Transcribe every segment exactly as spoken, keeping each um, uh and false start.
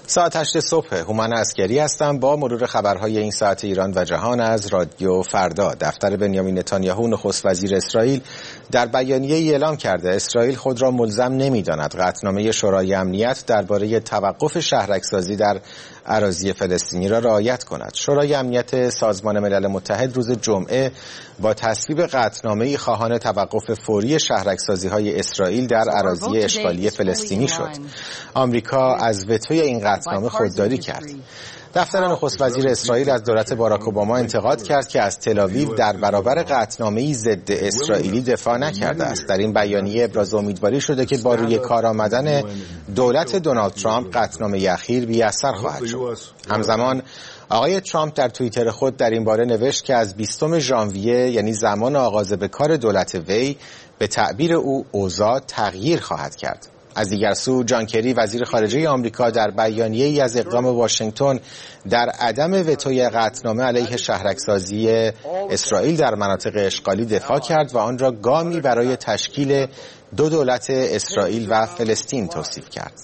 ساعت هشت صبح، هومن عسکری هستم با مرور خبرهای این ساعت ایران و جهان از رادیو فردا. دفتر بنیامین نتانیاهو نخست وزیر اسرائیل در بیانیه‌ای اعلام کرده اسرائیل خود را ملزم نمی‌داند قطعنامه شورای امنیت درباره توقف شهرک‌سازی در اراضی فلسطینی را رعایت کند. شورای امنیت سازمان ملل متحد روز جمعه با تصویب قطعنامه‌ای خواهان توقف فوری شهرک‌سازی‌های اسرائیل در اراضی اشغالی فلسطینی شد. آمریکا از وتوی این قطعنامه خودداری کرد. دفتر نخست وزیر اسرائیل از دولت باراک اوباما انتقاد کرد که از تل‌آویو در برابر قطعنامه‌ای ضد اسرائیلی دفاع نکرده است. در این بیانیه ابراز امیدواری شده که با روی کار آمدن دولت دونالد ترامپ قطعنامه اخیر بی‌اثر خواهد شد. همزمان آقای ترامپ در توییتر خود در این باره نوشت که از بیستم ژانویه یعنی زمان آغاز به کار دولت وی به تعبیر او اوضاع تغییر خواهد کرد. از دیگر سو جان کری وزیر خارجه آمریکا در بیانیه‌ای از اقدام واشنگتن در عدم وتوی قطعنامه علیه شهرک‌سازی اسرائیل در مناطق اشغالی دفاع کرد و آن را گامی برای تشکیل دو دولت اسرائیل و فلسطین توصیف کرد.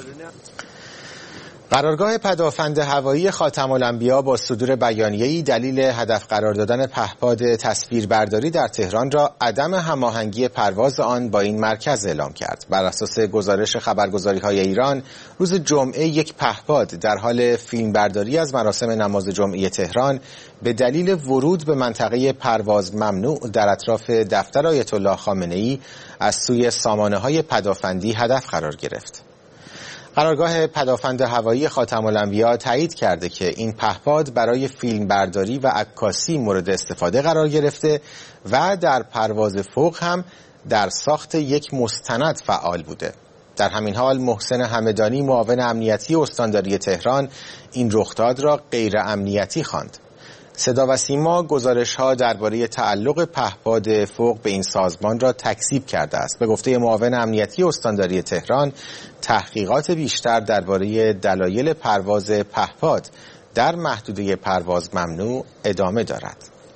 قرارگاه پدافند هوایی خاتم الانبیا با صدور بیانیه‌ای دلیل هدف قرار دادن پهپاد تصویربرداری در تهران را عدم هماهنگی پرواز آن با این مرکز اعلام کرد. بر اساس گزارش خبرگزاری‌های ایران روز جمعه یک پهپاد در حال فیلمبرداری از مراسم نماز جمعه تهران به دلیل ورود به منطقه پرواز ممنوع در اطراف دفتر آیت الله خامنه‌ای از سوی سامانه‌های پدافندی هدف قرار گرفت. قرارگاه پدافند هوایی خاتم الانبیا تایید کرده که این پهپاد برای فیلمبرداری و عکاسی مورد استفاده قرار گرفته و در پرواز فوق هم در ساخت یک مستند فعال بوده. در همین حال محسن همدانی معاون امنیتی استانداری تهران این رخداد را غیر امنیتی خواند. صدا و سیما گزارش‌ها درباره تعلق پهپاد فوق به این سازمان را تکذیب کرده است. به گفته معاون امنیتی استانداری تهران، تحقیقات بیشتر درباره دلایل پرواز پهپاد در محدوده پرواز ممنوع ادامه دارد.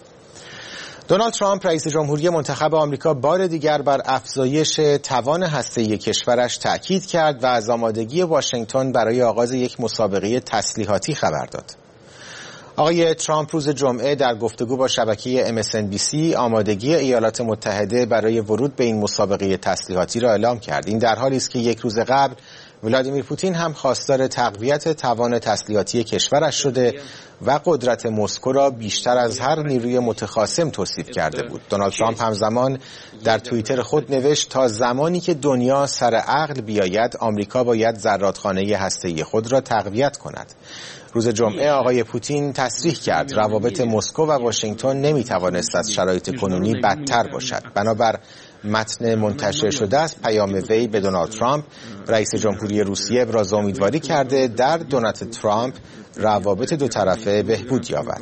دونالد ترامپ رئیس جمهوری منتخب آمریکا بار دیگر بر افزایش توان هسته‌ای کشورش تأکید کرد و از آمادگی واشنگتن برای آغاز یک مسابقه تسلیحاتی خبر داد. آقای ترامپ روز جمعه در گفتگو با شبکه ام اس ان بی سی آمادگی ایالات متحده برای ورود به این مسابقه تسلیحاتی را اعلام کرد. این در حالی است که یک روز قبل ولادیمیر پوتین هم خواستار تقویت توان تسلیحاتی کشورش شده و قدرت مسکو را بیشتر از هر نیروی متخاصم توصیف کرده بود. دونالد ترامپ همزمان در توییتر خود نوشت تا زمانی که دنیا سر عقل بیاید آمریکا باید زرادخانه هسته‌ای خود را تقویت کند. روز جمعه آقای پوتین تصریح کرد روابط مسکو و واشنگتن نمیتوانست از شرایط کنونی بدتر باشد. بنابر متن منتشر شده است پیام وی به دونالد ترامپ رئیس جمهوری روسیه ابراز امیدواری کرده در دولت ترامپ روابط دو طرفه بهبود یابد.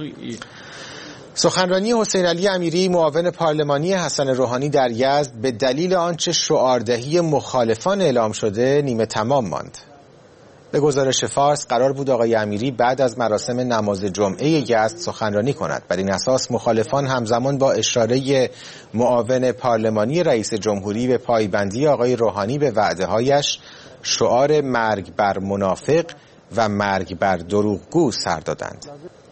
سخنرانی حسین علی امیری معاون پارلمانی حسن روحانی در یزد به دلیل آنچه شعاردهی مخالفان اعلام شده نیمه تمام ماند. به گزارش فارس قرار بود آقای امیری بعد از مراسم نماز جمعه یزد سخنرانی کند. بر این اساس مخالفان همزمان با اشاره معاون پارلمانی رئیس جمهوری به پایبندی آقای روحانی به وعده‌هایش شعار مرگ بر منافق و مرگ بر دروغگو سر دادند.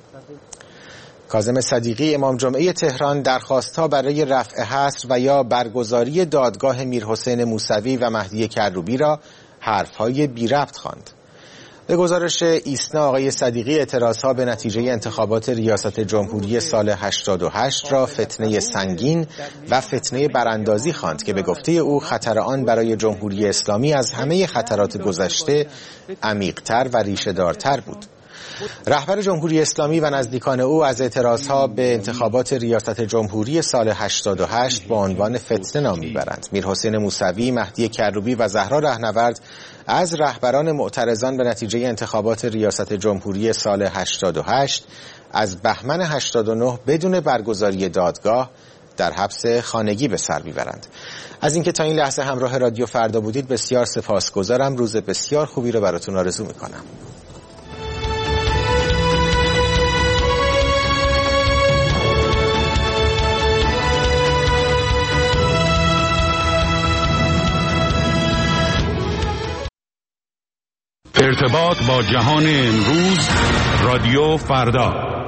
کاظم صدیقی امام جمعه تهران درخواست‌ها برای رفع حصر و یا برگزاری دادگاه میرحسین موسوی و مهدی کروبی را حرف‌های بی ربط خواند. به گزارش ایسنا آقای صدیقی اعتراضها به نتیجه انتخابات ریاست جمهوری سال هشتاد و هشت را فتنه سنگین و فتنه براندازی خواند که به گفته او خطر آن برای جمهوری اسلامی از همه خطرات گذشته عمیق‌تر و ریشه‌دارتر بود. رهبر جمهوری اسلامی و نزدیکان او از اعتراضها به انتخابات ریاست جمهوری سال هشتاد و هشت با عنوان فتنه نام میبرند. میرحسین موسوی، مهدی کروبی و زهرا رهنورد از رهبران معترضان به نتیجه انتخابات ریاست جمهوری سال هشتاد و هشت از بهمن هشتاد و نه بدون برگزاری دادگاه در حبس خانگی به سر میبرند. از اینکه تا این لحظه همراه رادیو فردا بودید بسیار سپاسگزارم. روز بسیار خوبی رو براتون آرزو میکنم. ارتباط با جهان امروز، رادیو فردا.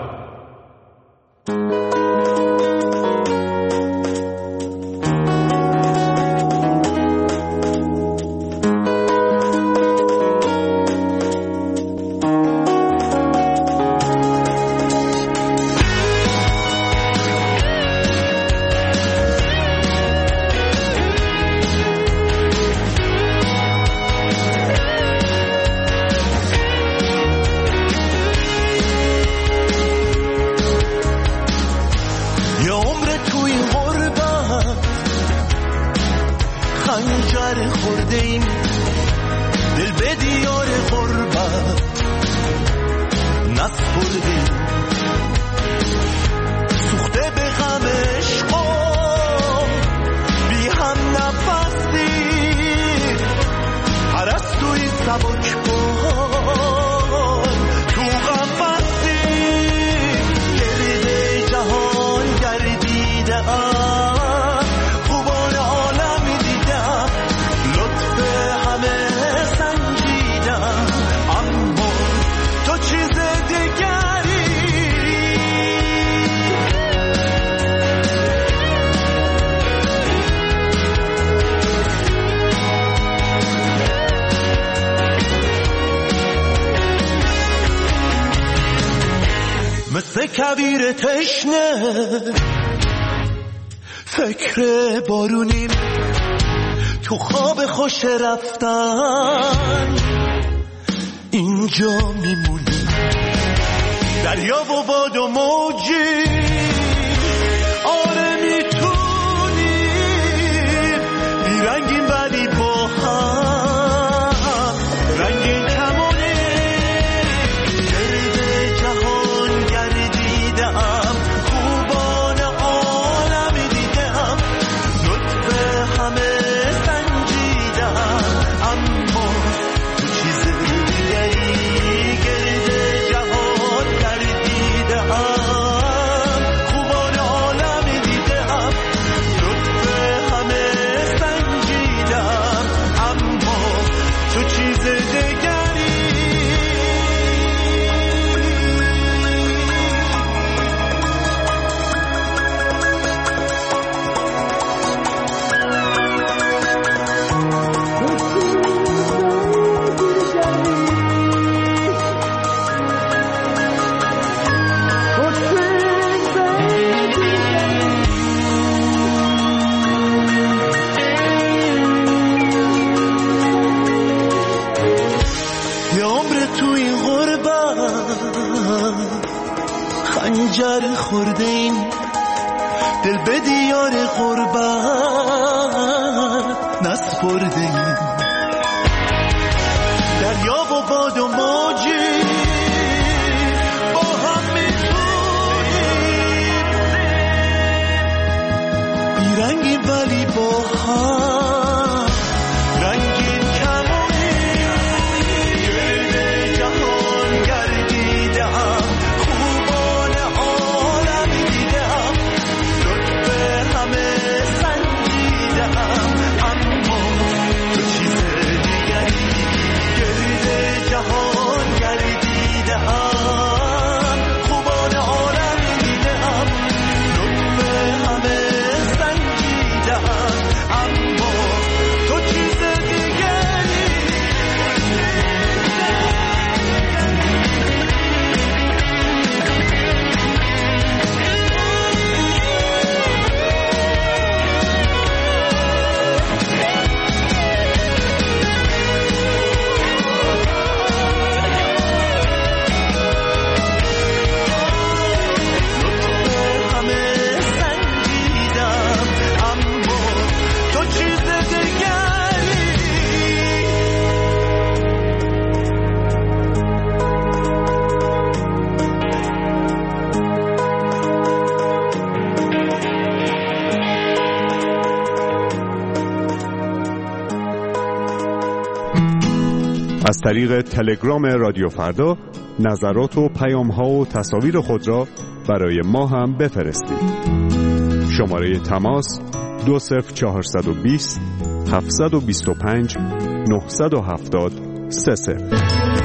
کویر تشنه فکر بارونیم، تو خواب خوش رفتن اینجا میمونیم. دریا و باد و موجی آره میتونیم، بیرنگیم ولی با هم رنگین کمونه. گرد جهان گردیدم، خوبان عالمی دیدم، لطف همه سنجیدم، اما تو چیز دیگری. گرد جهان گردیدم، خوبان عالمی دیدم، لطف همه سنجیدم، اما تو چیز دیگری. یه عمر تو این غربت خنجر خورده این دل به دیار غربت نسپرده این. دریا و باد و موجی با هم میتونیم، بیرنگیم ولی با هم رنگین کمونیم. گرد جهان گردیدم، خوبان عالمی دیدم، لطف همه سنجیدم، اما تو چیز دیگری. گرد جهان گردیدم، خوبان عالمی دیدم، لطف همه سنجیدم، اما تو چیز دیگری. لطف همه سنجیدم، اما تو چیز دیگری. از طریق تلگرام رادیو فردا نظرات و پیام‌ها و تصاویر خود را برای ما هم بفرستید. شماره تماس دو صفر چهارصد و بیست هفتصد و بیست و پنج نهصد و هفتاد سه صفر.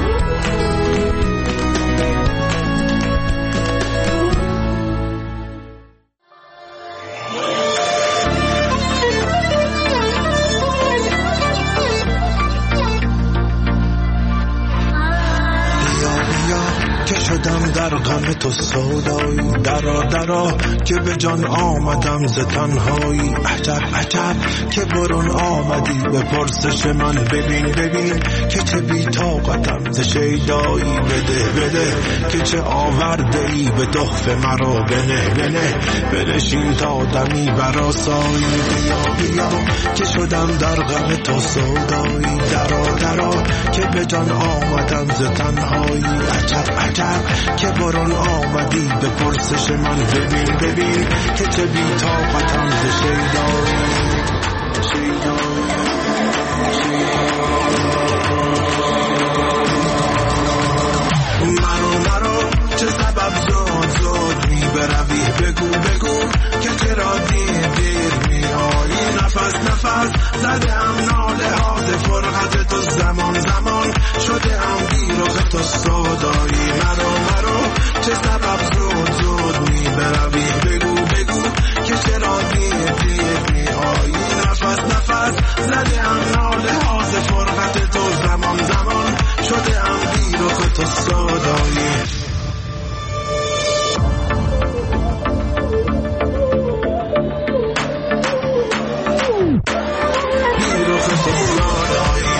در غم تو سودایی درا درا که به جان آمدم ز تنهایی عجب عجب که برون آمدی به پرسش من ببین ببین که چه بی طاقتم ز شیدایی بده بده که چه آورده ای به تحفه مرا بنه بنه بنشین تا دمی برآسایی بیا بیا که شدم در غم تو سودایی درا درا که به جان آمدم ز تنهایی عجب عجب که برون آمدی به پرسش من ببین ببین که چه بی طاقتم ز شیدایی مرو مرو چه سبب زود زود می بروی بگو بگو که چرا دیر دیر می آیی نفس نفس زده هم ناله ها ز فرقت تو زمان زمان شده هم بیرخ تو سودایی مرو مرو چه سبب زود زود می بروی بگو بگو که چرا دیر دیر می آیی نفس نفس زده هم ناله ها ز فرقت تو زمان زمان شده هم بیرخ تو سودایی بیرخ تو سودایی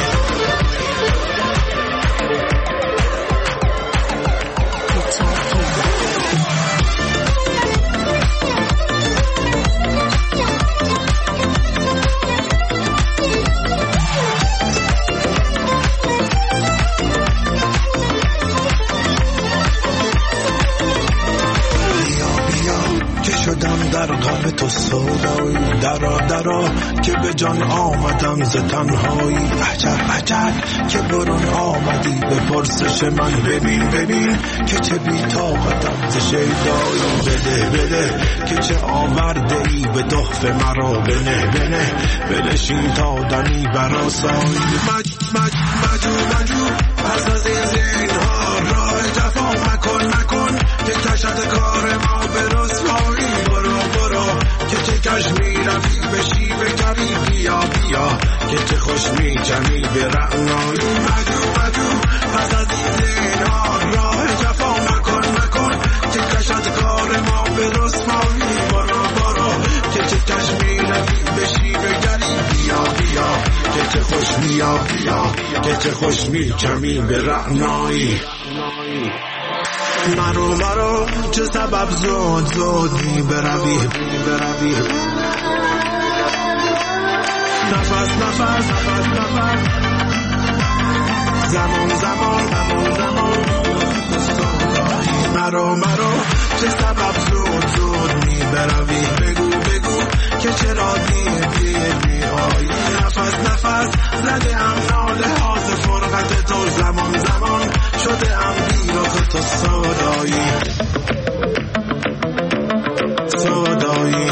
در غم تو سودایی درا درا که به جان آمدم ز تنهایی عجب عجب که برون آمدی به پرسش من ببین ببین که چه بی طاقتم ز شیدایی بده بده که چه آورده ای به تحفه مرا بنه بنه بنشین تا دمی برآسایی مج مج مجو مجو پس از این زینها راه جفا مکن مکن که کشت کار ما به رسوایی که چه کش می روی به شیب کری بیا بیا که چه خوش می چمی به رعنایی مجو مجو پس از این زینها راه جفا مکن مکن که کشت کار ما به رسوایی برو برو که چه کش می روی به شیب کری بیا بیا که چه خوش بیا بیا که چه خوش می چمی به رعنایی مرو مرو چه سبب زود زود می بروی بروی نفس نفس نفس نفس زمان زمان زمان زمان مرو مرو چه سبب زود زود می بروی بگو بگو که چرا دیر دیر می آیی نفس نفس زده هم ناله ها ز فرقت تو زمان زمان شده هم بیرخ تو سودایی سودایی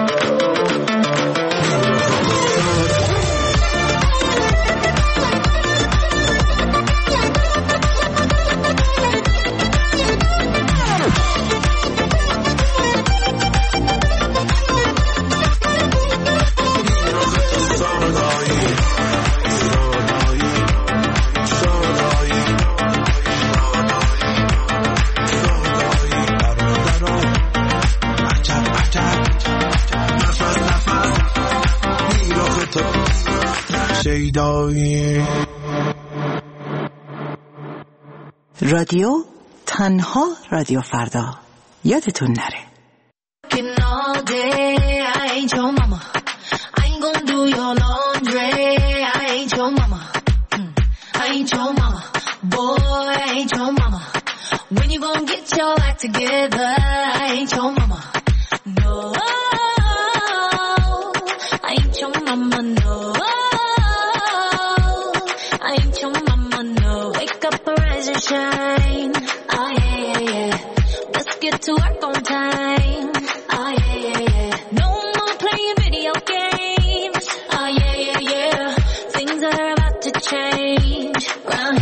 رادیو تنها رادیو فردا یادتون نره Shine, oh yeah, yeah, yeah. Let's get to work on time, oh yeah, yeah, yeah. No more playing video games, oh yeah, yeah, yeah. Things are about to change, round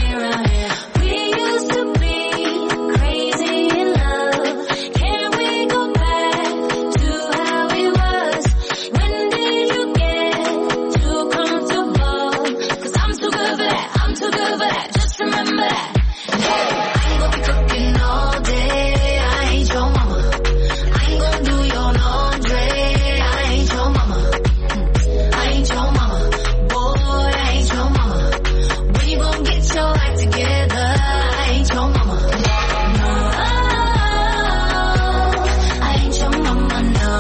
good for that. Just remember that. Hey, I ain't gonna be cooking all day. I ain't your mama. I ain't gonna do your laundry. I ain't your mama. I ain't your mama. Boy, I ain't your mama. When you gonna get your act together? I ain't your mama. No, I ain't your mama, no.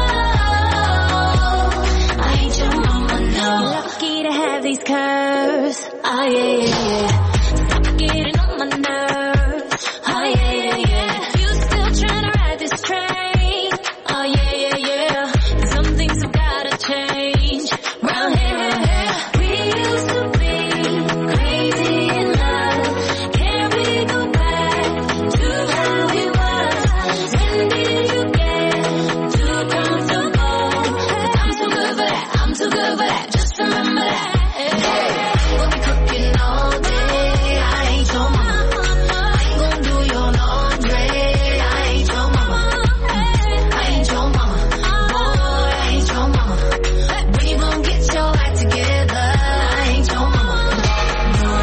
I ain't your mama, no. Lucky to have these curves. Oh yeah, yeah, yeah. Stop getting on my nerves. Oh yeah, yeah, yeah. You still trying to ride this train. Oh yeah, yeah, yeah. Some things have gotta change round here. We used to be crazy in love. Can we go back to how we was? When did you get too comfortable? I'm too good for that. I'm too good for that. Just remember that. Hey, we'll be cooking all day. I ain't your mama. I ain't gonna do your laundry. I ain't your mama. I ain't your mama. Boy, I ain't your mama. When you gonna get your act together? I ain't your mama. No,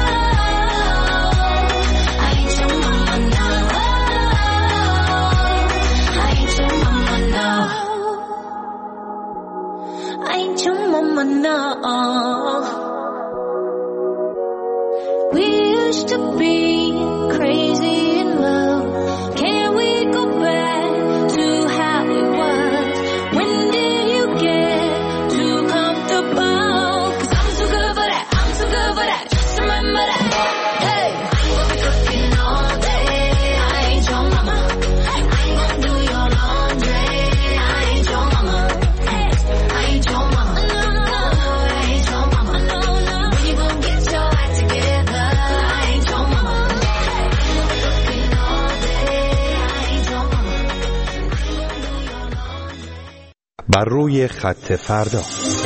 I ain't your mama, no. I ain't your mama, no. I ain't your mama, no. We used to be crazy in love. Can we go back to how it was? When did you get too comfortable? Cause I'm too good for that. I'm too good for that. Just remember that. Hey, I ain't gonna be cooking all day. I ain't your mama. I ain't gonna do your laundry. I ain't your mama. I ain't your mama. No, I ain't your mama. No, no. When you gonna get your act together? I ain't your mama. I ain't gonna be cooking all day. I ain't your mama. I ain't gonna do your laundry. بر روی خط فردا.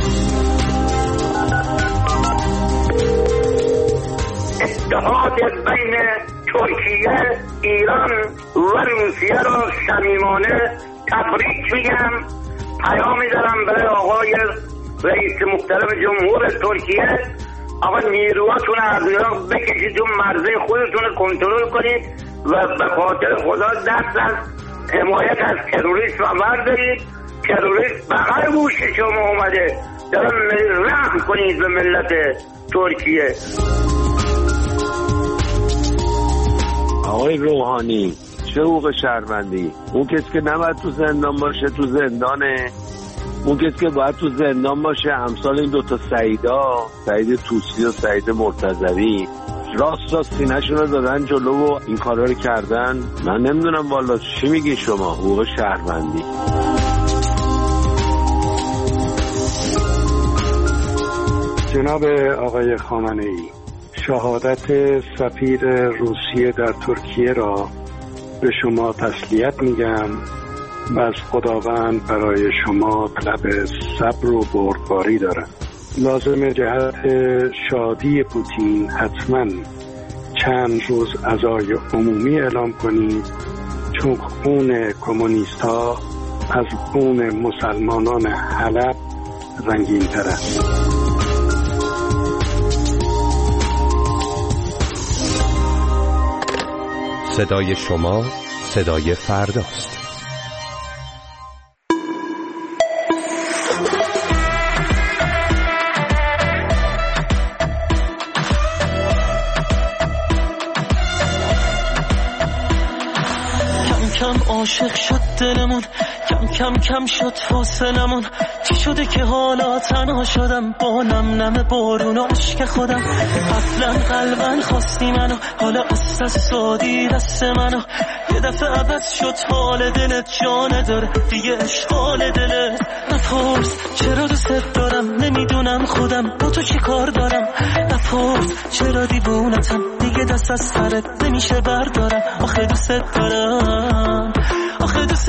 اتحاد بین ترکیه، ایران و روسیه را صمیمانه تبریک میگم. پیام میدارم برای آقای رئیس محترم جمهور ترکیه. آقا نیروهاتون از ایران بکشید اون مرزه خودتون رو کنترل کنید و به خاطر خدا دست از حمایت از تروریست و بردارید. تروریست بغل گوش شما اومده. دارم رحم کنید به ملت ترکیه. آقای روحانی چه حقوق شهروندی؟ اون کسی که نباید تو زندان باشه تو زندانه. اون کسی که باید تو زندان باشه امثال این دوتا سعیدا، سعید توسی و سعید مرتضوی، راست راست سینه‌شون رو دادن جلو و این کارا رو کردن. من نمیدونم والا چی میگی شما. حقوق شهروندی جناب آقای خامنه‌ای، شهادت سفیر روسیه در ترکیه را به شما تسلیت میگم و از خداوند برای شما طلب صبر و بردباری دارم. لازم جهت شادی پوتین حتما چند روز عزای عمومی اعلام کنید، چون خون کمونیست ها از خون مسلمانان حلب رنگین تر است. صدای شما صدای فرداست. کم کم عاشق شد دلمون، کم کم کم شد فاصلمون. چی شده که حالا تنها شدم با نم نم بارون و عشق خودم؟ اصلا قلبن خواستی منو، حالا است سادی دست منو. یه دفعه عوض شد حال دلت، جانه داره دیگه اشغال دلت. نپرس چرا دوست دارم، نمیدونم خودم با تو چی کار دارم. نپرس چرا دیوونتم، دیگه دست از سرت نمیشه بردارم. آخه دوست دارم، آخه دوست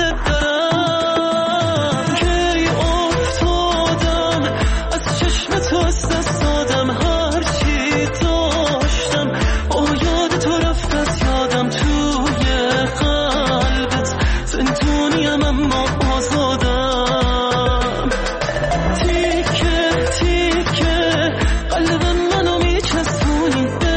دارم. کی افتادم از چشم تو، از دست دادم هر چی داشتم. با یاد تو رفت از یادم، توی قلبت زندونیم اما آزادم. تیکه تیکه قلبم منو میچسبونی،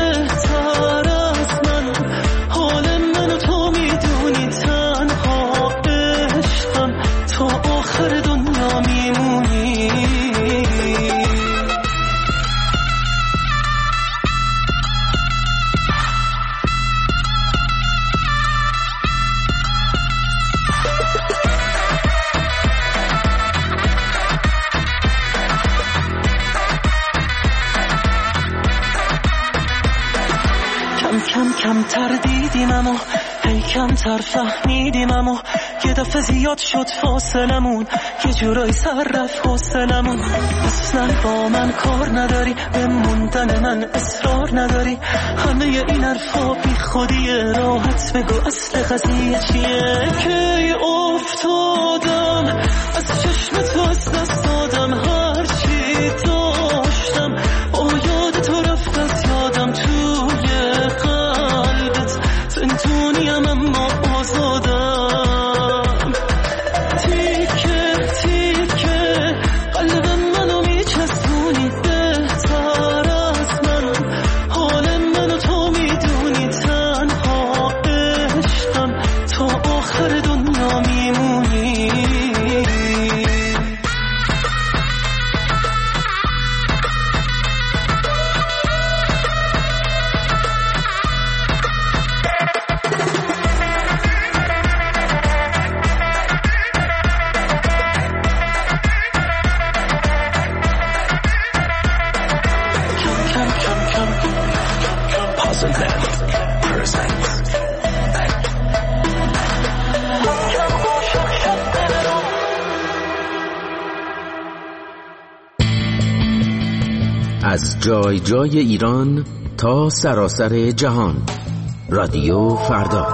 کم کم کمتر دیدیم اما هی کمتر فهمیدیم اما یه دفعه زیاد شد فاصلمون یه جورایی سر رفت حوصلمون. اصلا با من کار نداری به موندن من اصرار نداری همه این حرفا بی خودیه راحت بگو اصل قضیه چیه. که افتادم از چشم تو از دست دادم هرچی داشتم با یاد تو رفت از یادم توی قلبت زندونیم اما آزادم. تیکه تیکه قلبم منو میچسبونی بهتر از من حال منو تو میدونی تنها عشقم تا آخر دنیا میمونی. از جای جای ایران تا سراسر جهان، رادیو فردا.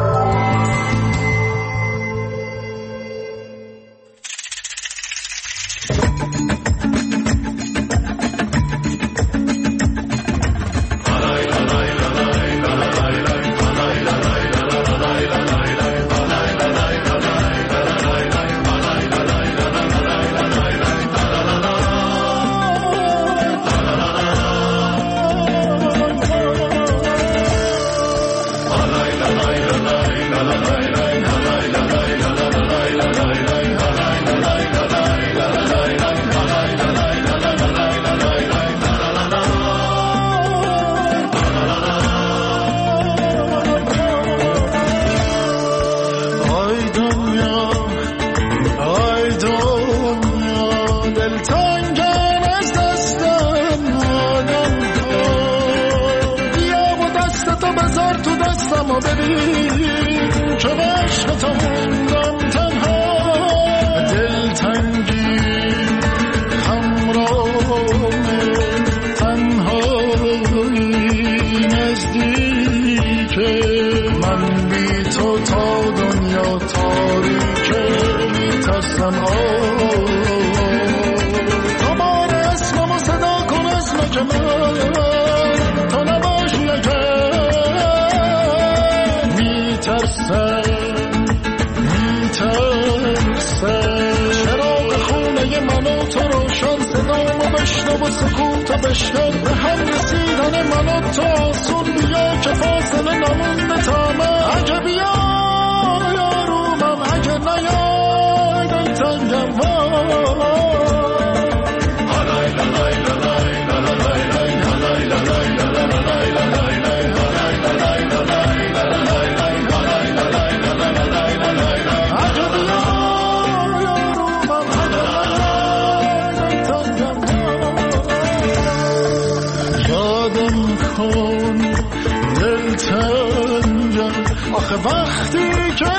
وقتی که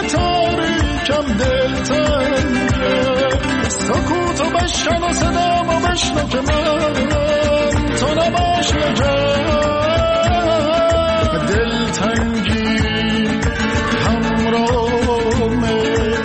تاریکم دلتنگه سکوتو بشکن و صدامو بشنو که من تو نباش نگه دلتنگی همراهمه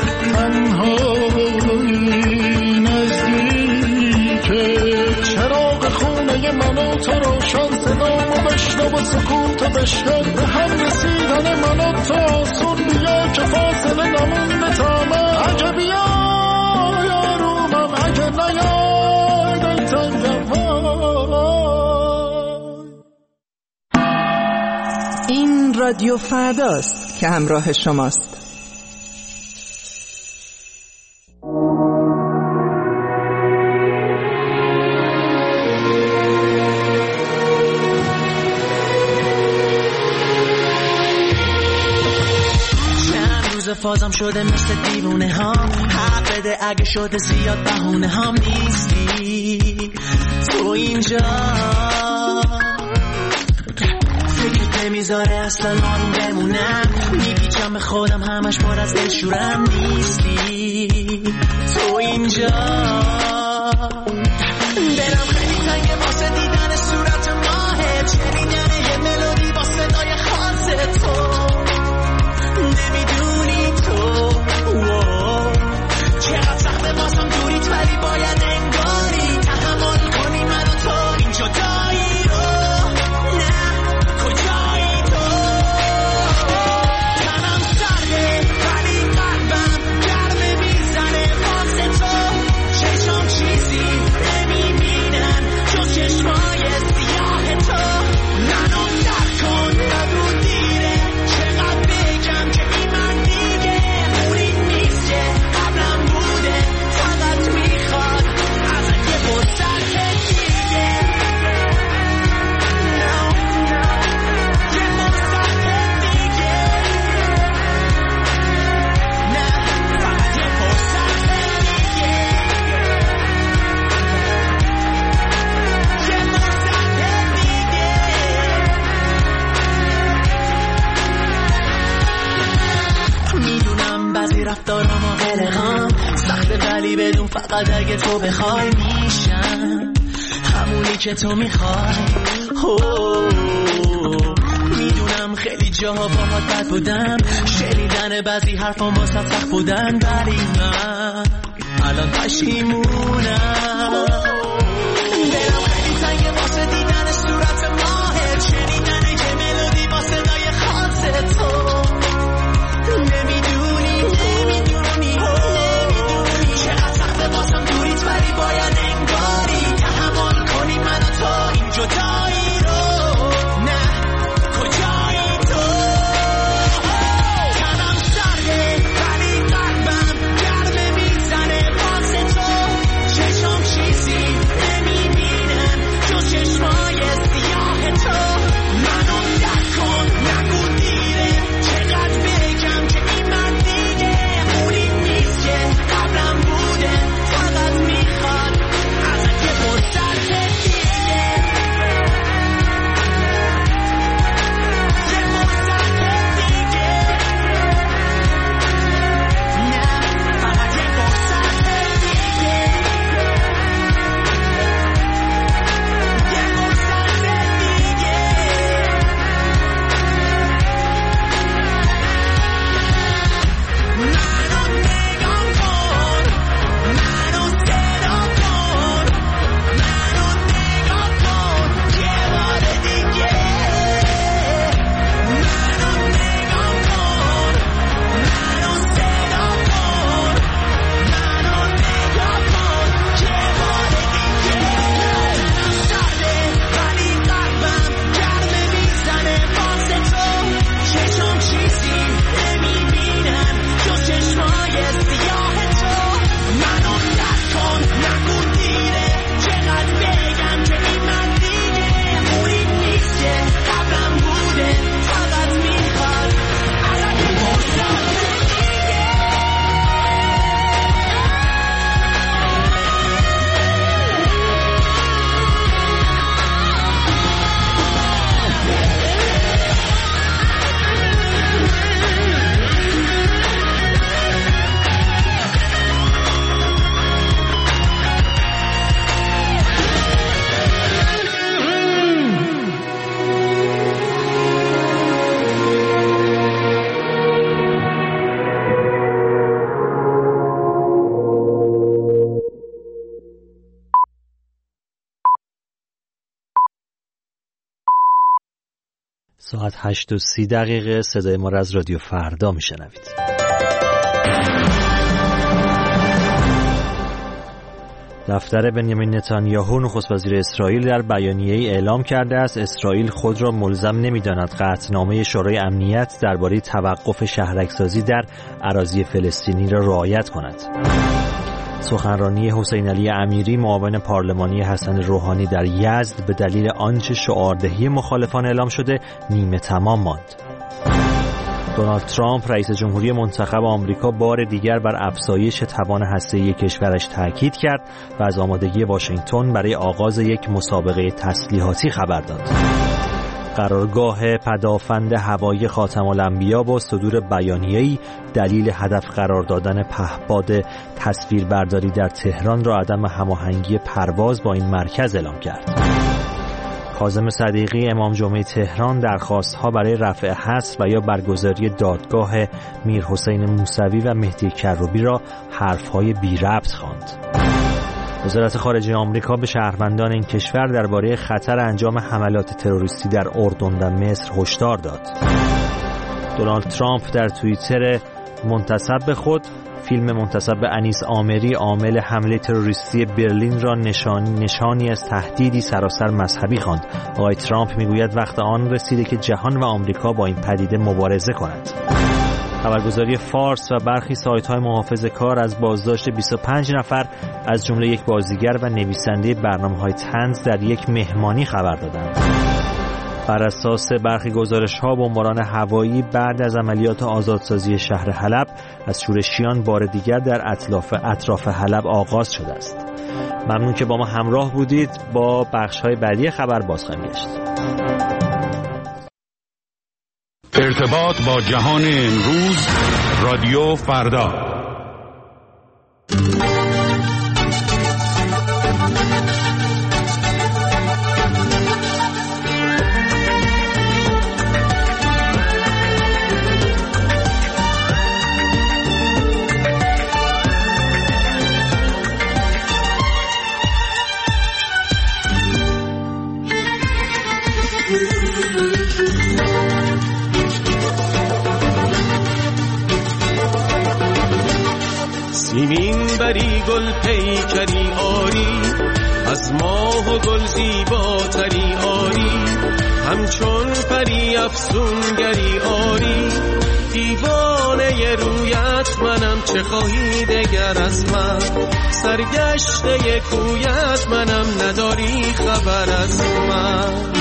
تنهایی نزدیکه چراغ خونه منو تو روشن صدامو بشنو و سکوتو بشکن به هم رسیدن منو تو آسون بیا که فاصله نمونده تا من اگه بیا یارومم اگه نیای دلتنگم این رادیو فرداست که همراه شماست. فازم شده مثل دیوونه ها حق بده اگه شده زیاد بهونه هم نیستی تو اینجا فکر نمیذاره اصلا آروم بمونم، میپیچم به خودم همش پر از دلشورم. نیستی تو اینجا، دلم خیلی تنگه واسه دیدن صورت ماهت، شنیدن یه ملودی با صدای خاص تو. نمیدونی تو چقدر سخته واسم دوریت، ولی باید انگاری تحمل کنی من و تو این جدایی رو. نه کجایی تو، تنم سرده ولی قلبم گرمه میزنه واسه تو. چشم چیزی نمیبینن جز چشمای سیاه تو. منو درک کن نگو دیره، چقدر بگم که این من دیگه موری نیست که قبلم بوده، فقط میخواد ازت یه فرصت دیگه. میدونم بعضی رفتارم و قلقام سخته، ولی بدون فقط اگه تو بخوای میشم همونی که تو میخوای. میدونم خیلی جاها باهات بد بودم، شنیدن بعضی حرفام واسه سخت بودن، ولی من الان پشیمونم. دلم خیلی تنگه واسه دیدن صورت ماهت، شنیدن یه ملودی با صدای خاص تو. نمیدونی نمیدونی نمیدونی چقدر سخته واسم دوریت، ولی باید انگاری تحمل کنی من و تو این جدایی رو. نه کجایی تو، تنم سرده ولی قلبم گرمه میزنه واسه تو. چشم چیزی نمیبینن جز چشمای سیاه تو. منو درک کن نگو دیره، چقدر بگم که این من دیگه موری نیست که قبلم بوده، فقط میخواد ازت یه فرصت دیگه. یه فرصت دیگه، نه فقط یه فرصت دیگه. یه فرصت دیگه. منو نگاه کن، منو صدا کن، منو نگاه کن یه بار دیگه. منو نگاه کن، منو صدا کن، منو نگاه کن یه بار دیگه. تنم سرده ولی قلبم گرمه میزنه واسه تو. چشم چیزی نمیبینن جز چشمای سیاه تو. منو درک کن نگو دیره، چقدر بگم که این من دیگه موری نیست که قبلم بوده، فقط میخواد ازت یه فرصت دیگه. ساعت هشت و سی دقیقه صدای ما را از رادیو فردا میشنوید. دفتر بنیامین نتانیاهو نخست وزیر اسرائیل در بیانیه‌ای اعلام کرده است اسرائیل خود را ملزم نمی‌داند قطعنامه شورای امنیت درباره توقف شهرک‌سازی در اراضی فلسطینی را رعایت کند. سخنرانی حسین علی امیری معاون پارلمانی حسن روحانی در یزد به دلیل آنچه شعاردهی مخالفان اعلام شده نیمه تمام ماند. دونالد ترامپ رئیس جمهوری منتخب آمریکا بار دیگر بر افزایش توان هسته‌ای کشورش تاکید کرد و از آمادگی واشنگتن برای آغاز یک مسابقه تسلیحاتی خبر داد. قرارگاه پدافند هوایی خاتم الانبیا با صدور بیانیه‌ای دلیل هدف قرار دادن پهپاد تصویربرداری در تهران را عدم هماهنگی پرواز با این مرکز اعلام کرد. کاظم صدیقی امام جمعه تهران درخواست‌ها برای رفع حظر و یا برگزاری دادگاه میرحسین موسوی و مهدی کروبی را حرف‌های بی ربط خواند. وزارت خارجه آمریکا به شهروندان این کشور درباره خطر انجام حملات تروریستی در اردن و مصر هشدار داد. دونالد ترامپ در توییتر منتسب به خود فیلم منتسب به انیس آمری عامل حمله تروریستی برلین را نشانی نشانی از تهدیدی سراسر مذهبی خواند. آقای ترامپ میگوید وقت آن رسیده که جهان و آمریکا با این پدیده مبارزه کند. خبرگزاری فارس و برخی سایت‌های محافظه‌کار از بازداشت بیست و پنج نفر از جمله یک بازیگر و نویسنده برنامه‌های طنز در یک مهمانی خبر دادند. بر اساس برخی گزارش‌ها بمباران هوایی بعد از عملیات آزادسازی شهر حلب از شورشیان بار دیگر در اطراف اطراف حلب آغاز شده است. ممنون که با ما همراه بودید. با بخش‌های بعدی خبر باز خواهیم گشت. ارتباط با جهان امروز، رادیو فردا. سیمین بری گل پیکری آری، از ماه و گل زیباتری آری، همچون پری افسونگری آری، دیوانه رویت منم چه خواهی دگر از من، سرگشته کویت منم نداری خبر از من.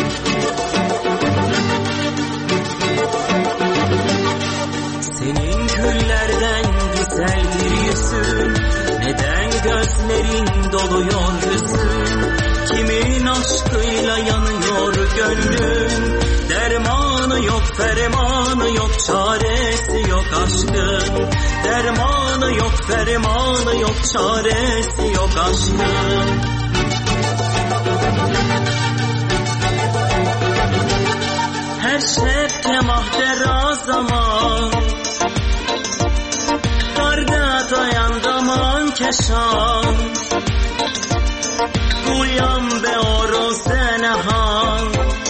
Senin güllerden güzeldir yüzün, neden gözlerin doluyor hüzün, kimin aşkıyla yanıyor gönlün, dermanı yok fermanı yok çaresi yok aşkın, dermanı yok fermanı yok çaresi yok aşkın. Her şefke mahdera zaman, karda dayan daman keşan, گویم به آروز نهان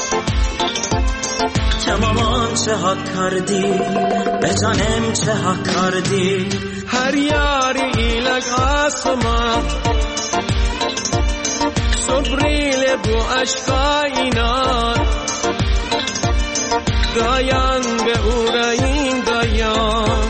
که مامان چه حق کردی به جانم چه حق کردی. هر یاری ایلک آسمان صبریل بو عشقا اینان، دایان به او رایین دایان،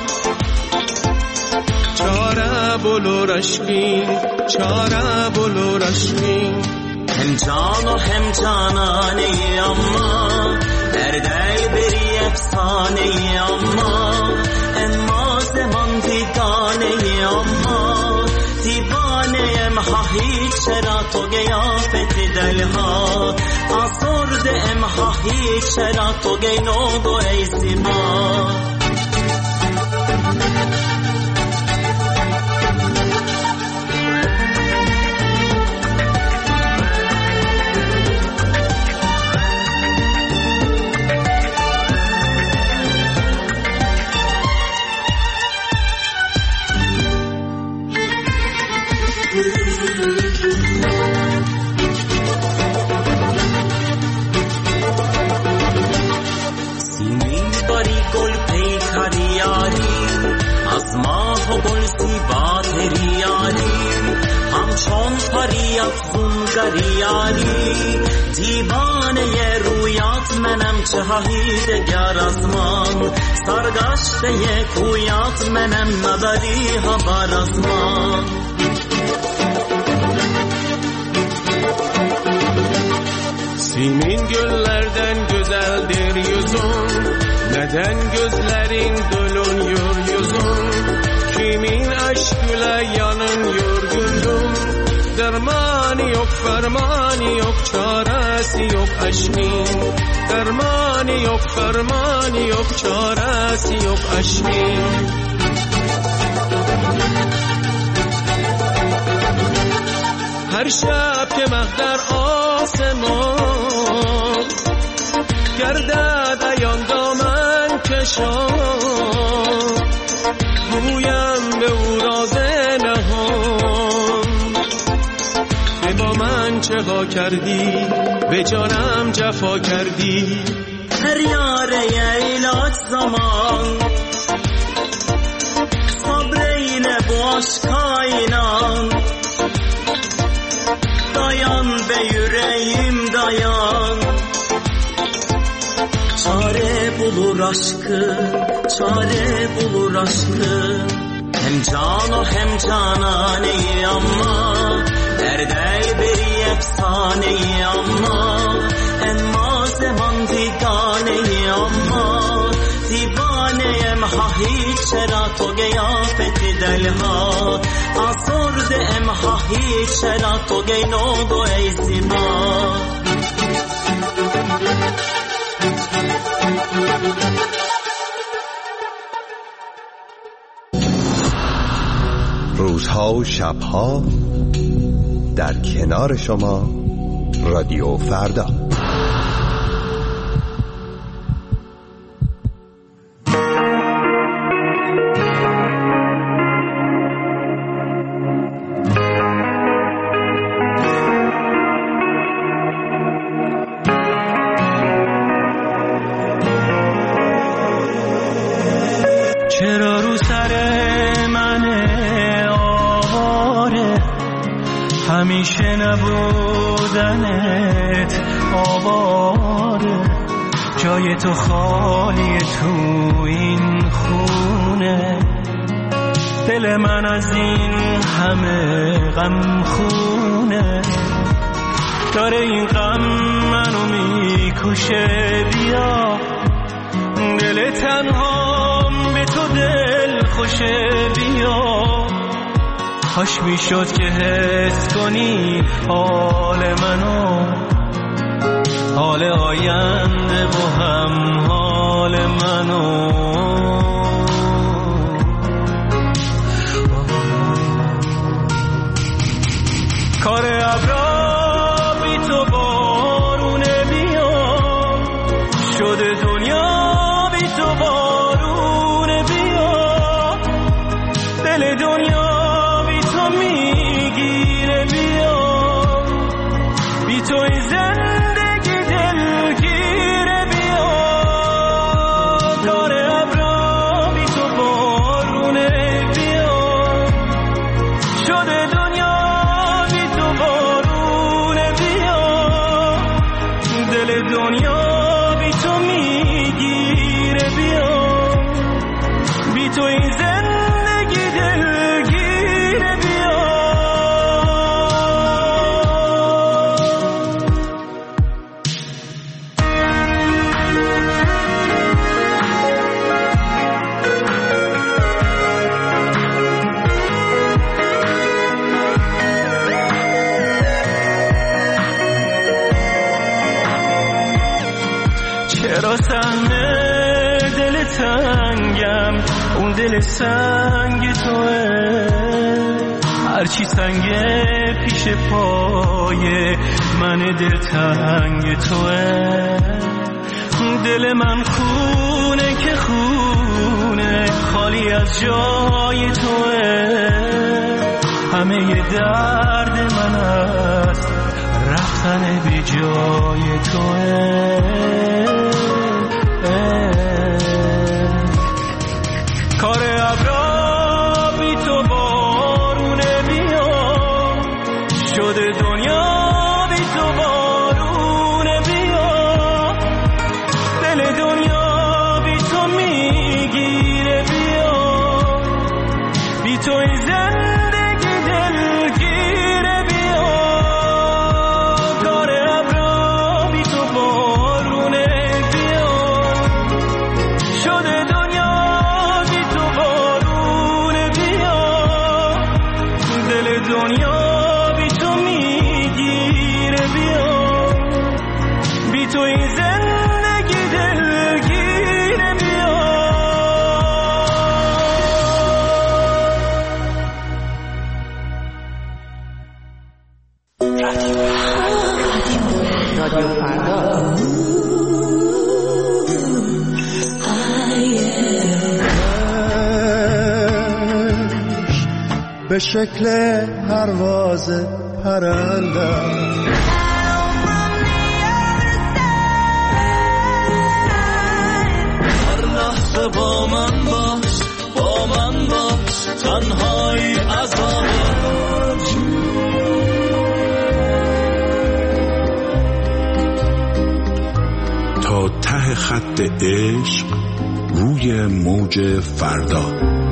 چاره بلو رشکین چاره بلو رشکین. هم جان و هم جانانه اما در دل بری افسانه اما اما زمان دیدانه اما دیوانه امها هیچ چرا تو گیافت دلها آسرد امها هیچ چرا تو گینو و ای زیبا. سیمین باری گل پیکری یاری، از ماه و گل زیباتری یاری، همچون پری افسونگری یاری، دیوانه رویات منم چه هایی دگر از من، سرگشته کویات منم نداری خبر از من. Simin göllerden güzeldir yüzün, neden gözlerin doluyor yüzün, kimin aşkıyla yanıyor gönlüm, dermanı yok fermanı yok çaresi چارسی یک اشنین فرمانی یک فرمانی یک چارسی یک اشنین هر شب که مه در آسمان گردد عیان دامن کشان گویم به او راز نهان که با من چه ها کردی به جانم جفا کردی هر یاره ایلات زمان صبرین باش کائنان dayan be yüreğim dayan çare bulur aşkı çare bulur aşkı hem cano hem cananeyi ama derde bir efsaneyi ama emma zaman diganeyi ama دیوانه‌ام ها هیچ چرا تو قیافتی دلها آسرده‌ام ها هیچ چرا تو گینو ای زیبا روزها و شبها در کنار شما رادیو فردا. چرا رو سر من آواره همیشه نبودنت آواره جای تو خالیه تو این خونه دل من از این همه غم خونه داره این غم منو میکشه بیا دل تنهام به تو دل خوشه بیا کاش میشد که حس کنی حال منو حال آینده با هم حال منو کار ابرا بی تو بارونه بیا شده دنیا بی تو بارونه بیا دل دنیا بی تو میگیره بیا بی تو این زندگی دلگیره بیا کار ابرا بی تو بارونه بیا شده دنیا بی تو بارونه بیا دل دنیا بی تو میگیره بیا بی تو این زندگی دلگیره بیا چرا سهم دل تنگم اون دل سنگ توه هرچی سنگه پیش پای من دل تنگ توه دل من خونه که خونه خالی از جای توه همه درد من است رفتن بی جای توه کار ابرا بی تو بارونه بیا شده دنیا بی تو بارونه بیا دل دنیا بی تو میگیره بیا بی تو این زندگی دلگیره بیا کار ابرا بی تو بارونه به شکل پرواز پرندم. هر لحظه با من باش، با من باش، تنهایی عذاب. تا ته خط عشق روی موج فردا.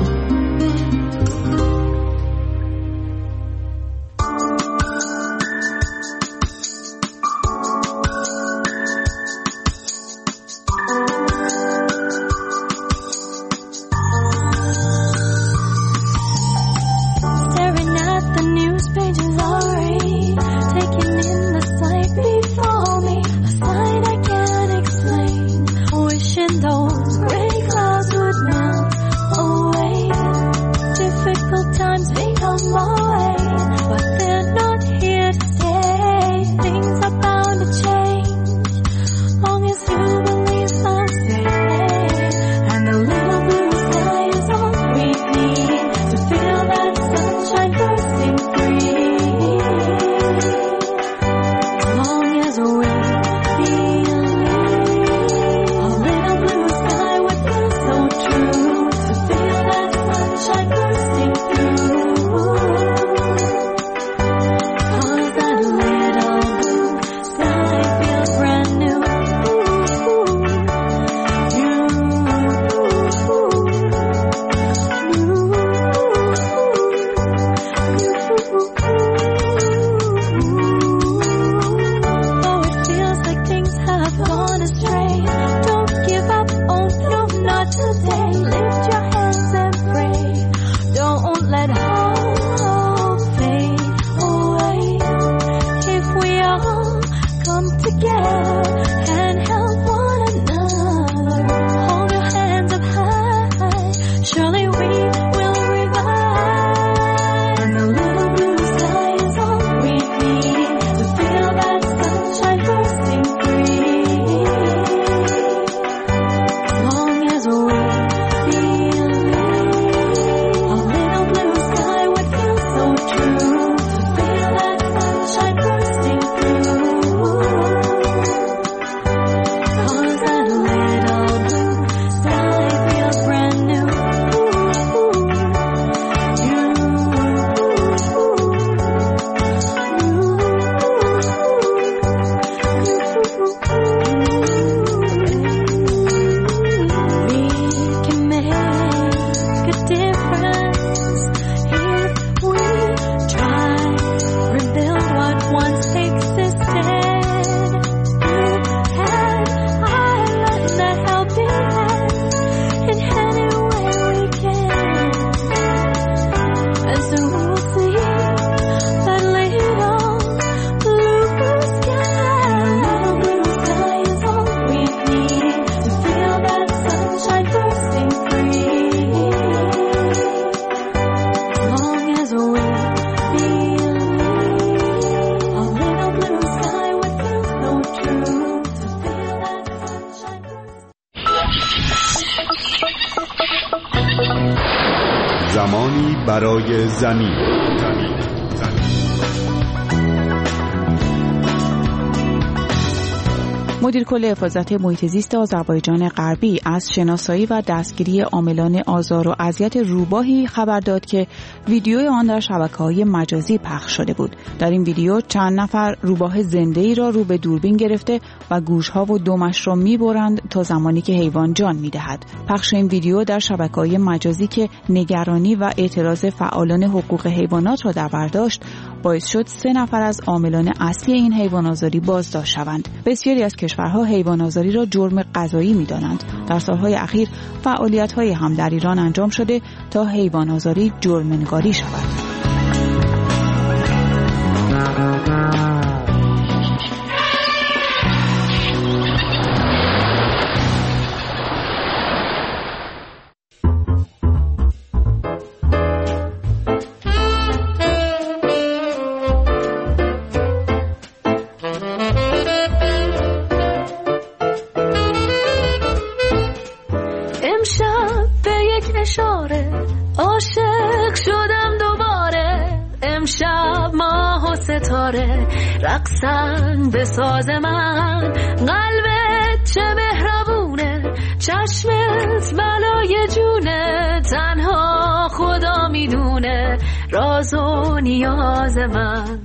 زمانی برای زمین. مدیر کل حفاظت محیط زیست آذربایجان غربی از شناسایی و دستگیری عاملان آزار و اذیت روباهی خبر داد که ویدیوی آن در شبکه‌های مجازی پخش شده بود. در این ویدیو چند نفر روباه زنده‌ای را رو به دوربین گرفته و گوش‌ها و دمش را می‌برند تا زمانی که حیوان جان می‌دهد. پخش این ویدیو در شبکه‌های مجازی که نگرانی و اعتراض فعالان حقوق حیوانات را در بر داشت، باعث شد سه نفر از عاملان اصلی این حیوان‌آزاری بازداشت شوند. بسیاری از کشورها حیوان‌آزاری را جرم قضایی می‌دانند. در سالهای اخیر فعالیت‌هایی هم در ایران انجام شده تا حیوان‌آزاری جرم‌نگاری شود. امشب به یک اشاره عاشق شدم دوباره، ستاره رقصن به ساز من. قلبت چه مهربونه، چشمت بلای جونه، تنها خدا میدونه راز و نیاز من.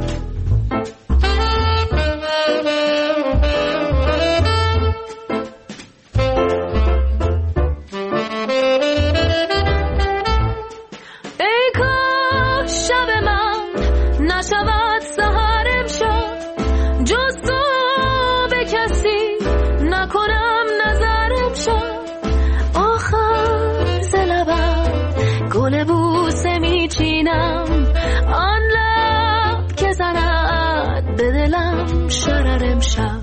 آن لب که زند به دلم شرر امشب.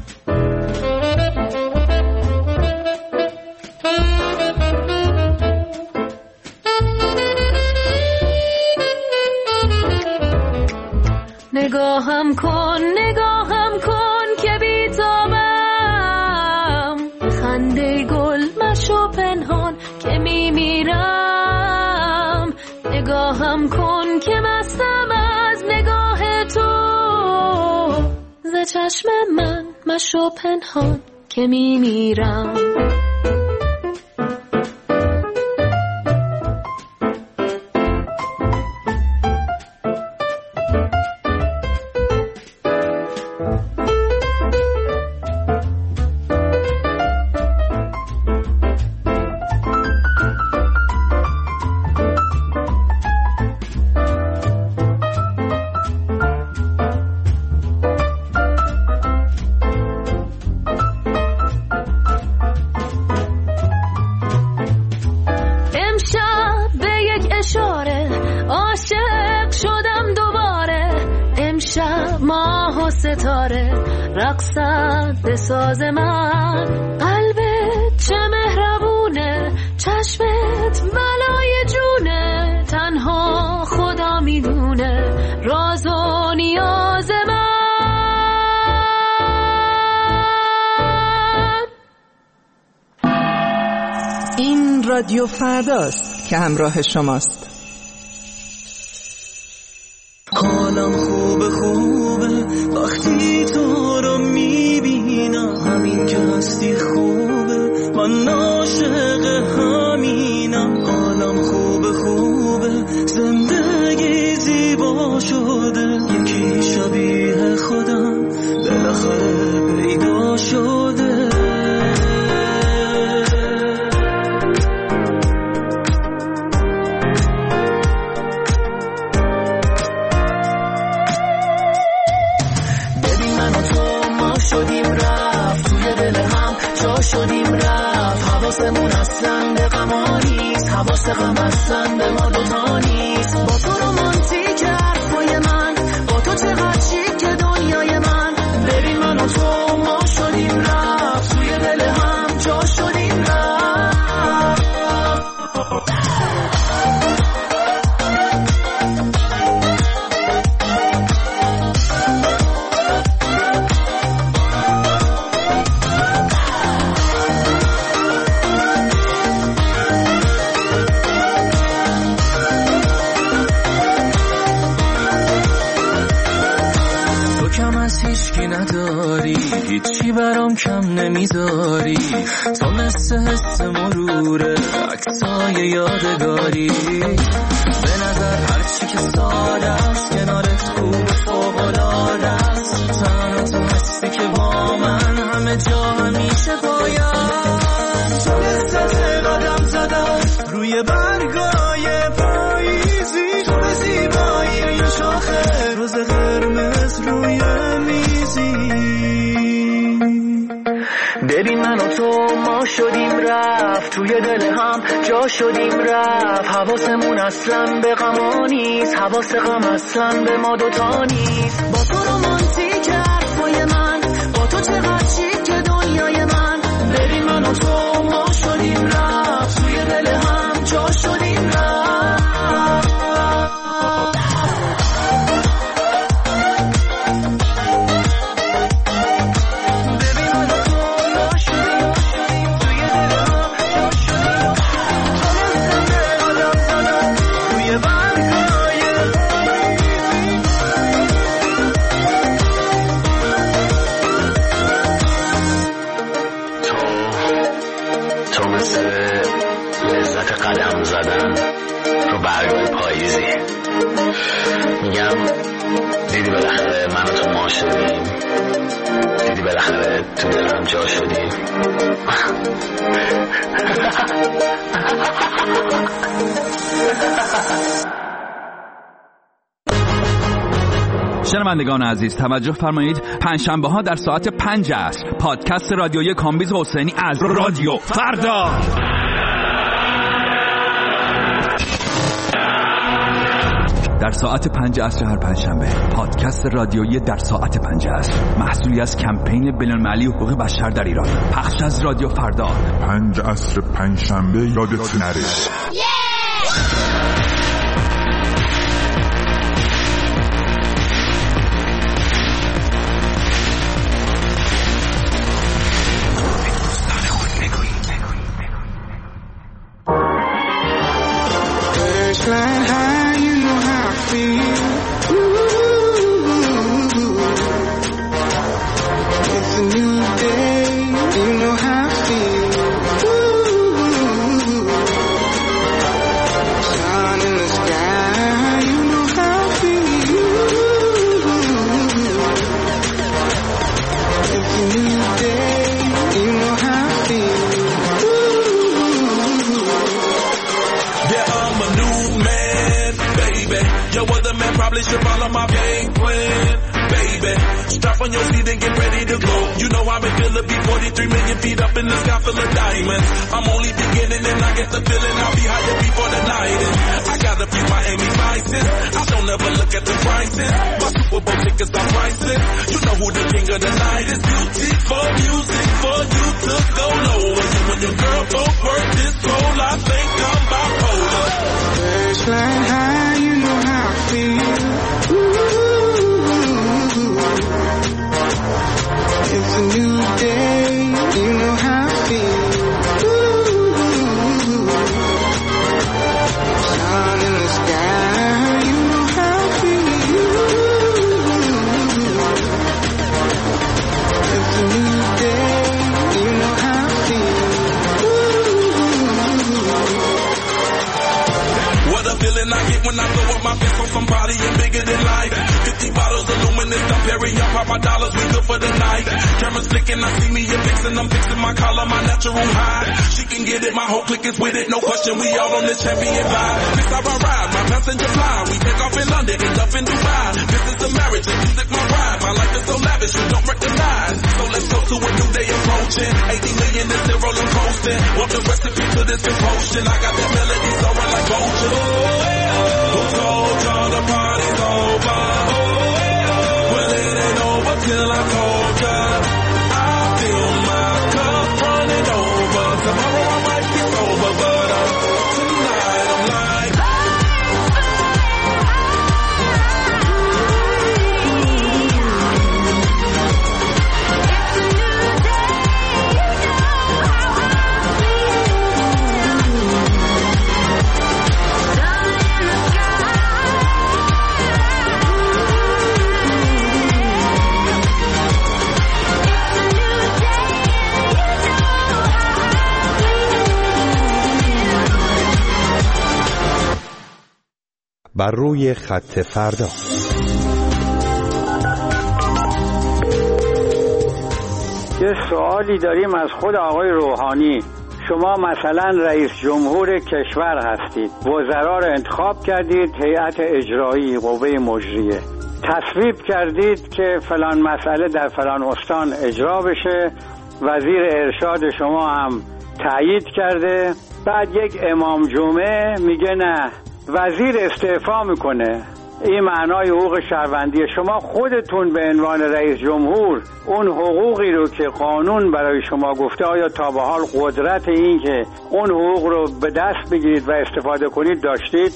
نگاهم کن نگاهم کن که بیتابم، خنده گل مشو پنهان که میمیرم. نگاهم کن که مستم از نگاه تو، ز چشم من مشو پنهان که میمیرم. ستاره رقصد به ساز من. قلبت چه مهربونه، چشمت بلای جونه، تنها خدا میدونه راز و نیاز من. این رادیو فرداست که همراه شماست. حالم خوبه خوبه وقتی تو رو میبینم، همین که هستی خوبه من عاشق همینم. حالم خوبه خوبه زندگی زیبا شده، یکی شبیه خودم بالاخره پیدا شده. شدیم رفت حواسمون اصلا به غما نیست، حواس غم اصلا به ما دوتا نیست. با تو رومانتیک حرفای من، با تو چقدر شیک که دنیای من. ببین من و تو ما شدیم رفت، توی دل هم جا شدیم رفت. نداری هیچی برام کم نمیذاری، تو مثل حس مروره عکسای یادگاری. به نظر هرچی که ساده است کنارت خوب فوق‌العاده است. تنها تو هستی که با من همه جا همیشه باید. تو مثل قدم زدم روی برگای پاییزی، تو به زیبایی یه شاخه روز قرمز روی میزی. ببین من و تو ما شدیم رفت، توی دل هم جا شدیم رفت. حواسمون اصلا به غما نیست، حواس غم اصلا به ما دوتا نیست. با تو رومانتیک حرفای من، با تو چقدر شیک که دنیای من. ببین من و تو ما شدیم رفت، توی دل هم جا شدیم رفت. تو مثل لذت قدم زدن رو برگای پاییزی. میگم دیدی بالاخره من و تو ما شدیم، دیدی بالاخره تو دلم جا شدیم. شنوندگان عزیز توجه فرمایید، پنجشنبه ها در ساعت پنج عصر پادکست رادیویی کامبیز حسینی از رادیو فردا. در ساعت پنج عصر هر پنجشنبه پادکست رادیویی در ساعت پنج عصر، محصولی از کمپین بین‌المللی حقوق بشر در ایران، پخش از رادیو فردا. پنج عصر پنجشنبه یادت نره. Should follow my game plan, baby. Strap on your seat and get ready to go. You know I've been feeling be forty-three million feet up in the sky full of diamonds. I'm only beginning and I get the feeling I'll be higher before the night is. I got a few Miami vices. I don't ever look at the prices. My Super Bowl tickets are priceless. You know who the king of the night is. Beautiful music for you to go lower. You and your girl both work this role. I think I'm bipolar. Baseline high, you know how I feel. It's a new day, you know how I feel. Sun in the sky, you know how I feel. It's a new day, you know how I feel. What a feeling I get when I throw up my fist on somebody and bigger than life. fifty bottles of luminous, I'm Perry, I pop my dollars, we good for the night. Cameras flicking, I see me a fixin', I'm fixing my collar, my natural high. She can get it, my whole clique is with it, no question, we all on this champion vibe. This how I ride, my passenger fly, we take off in London, end up in Dubai. This is a marriage, and music my ride, my life is so lavish, you don't recognize. So let's go to a new day approaching, eighty million is still rolling coasting. Want the recipe to this potion, I got that melody soaring like vulture. Who told y'all the party's over? Well, it ain't over till I told ya. I feel my cup running over. Tomorrow I might be sober, but uh, tonight I'm like بر روی خط فردا. یه سوالی داریم از خود آقای روحانی. شما مثلا رئیس جمهور کشور هستید، وزرا رو انتخاب کردید، هیئت اجرایی، قوه مجریه، تصویب کردید که فلان مسئله در فلان استان اجرا بشه، وزیر ارشاد شما هم تایید کرده، بعد یک امام جمعه میگه نه، وزیر استعفا میکنه. این معنای حقوق شهروندی. شما خودتون به عنوان رئیس جمهور اون حقوقی رو که قانون برای شما گفته، آیا تا به حال قدرت این که اون حقوق رو به دست بگیرید و استفاده کنید داشتید؟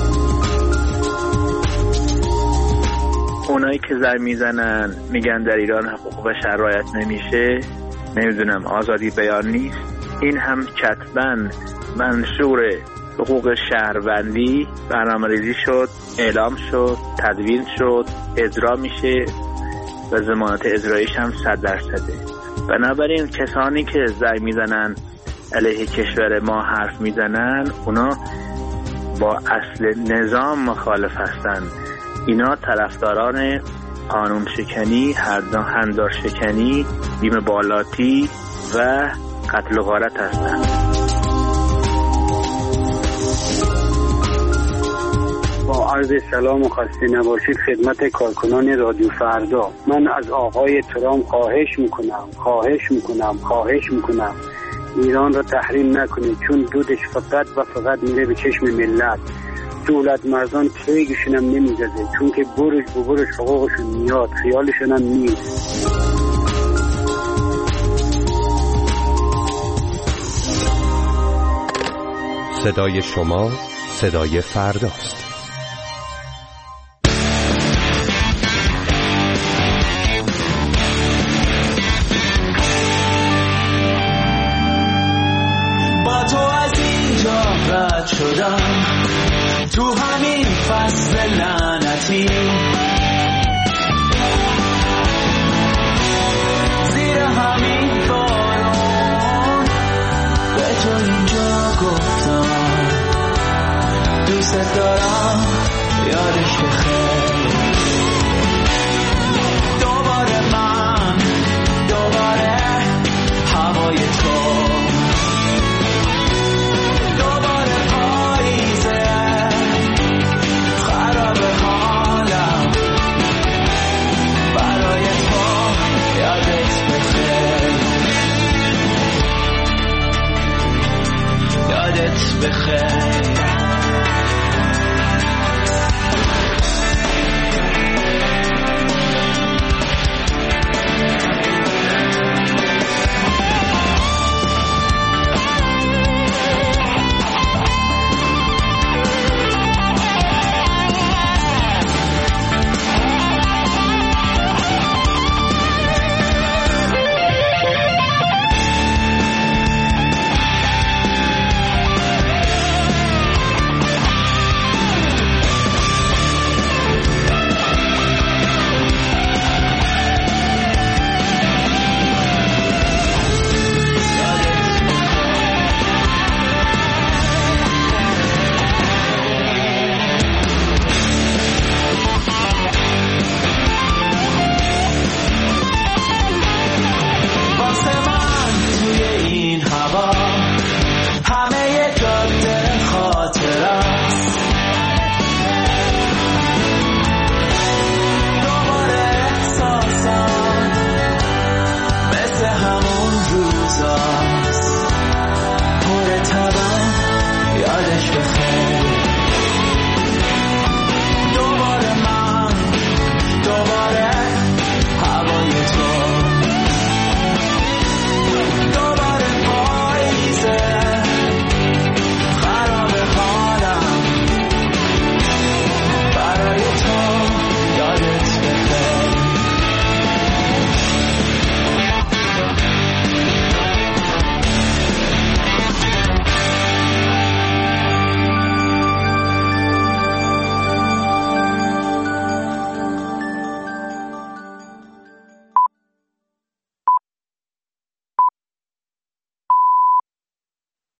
اونایی که زر میزنن میگن در ایران حقوق بشر رعایت نمیشه، نمیدونم آزادی بیان نیست، این هم کتباً منشور حقوق شهروندی برنامه‌ریزی شد، اعلام شد، تدوین شد، اجرا میشه و ضمانت اجراییش هم صد درصده. بنابراین کسانی که زنگ میزنن علیه کشور ما حرف میزنن اونا با اصل نظام مخالف هستن. اینا طرفداران قانون شکنی، هندار شکنی، بیم بالاتی و قتل و غارت هستن. با عرض سلام و خسته نباشید خدمت کارکنان رادیو فردا. من از آقای ترامپ خواهش میکنم خواهش میکنم خواهش میکنم ایران را تحریم نکنید، چون دودش فقط و فقط میره به چشم ملت. دولت مردان تیگشون هم نمیزده، چون که برش به برش حقوقشون میاد، خیالشون هم نیست. صدای شما صدای فرداست. با تو از اینجا رد شدم، تو همین فصل لعنتی، زیر همین بارون به تو اینجا گفتم دوست دارم، یادش بخیر. دوباره من دوباره هوای تو، بخیر.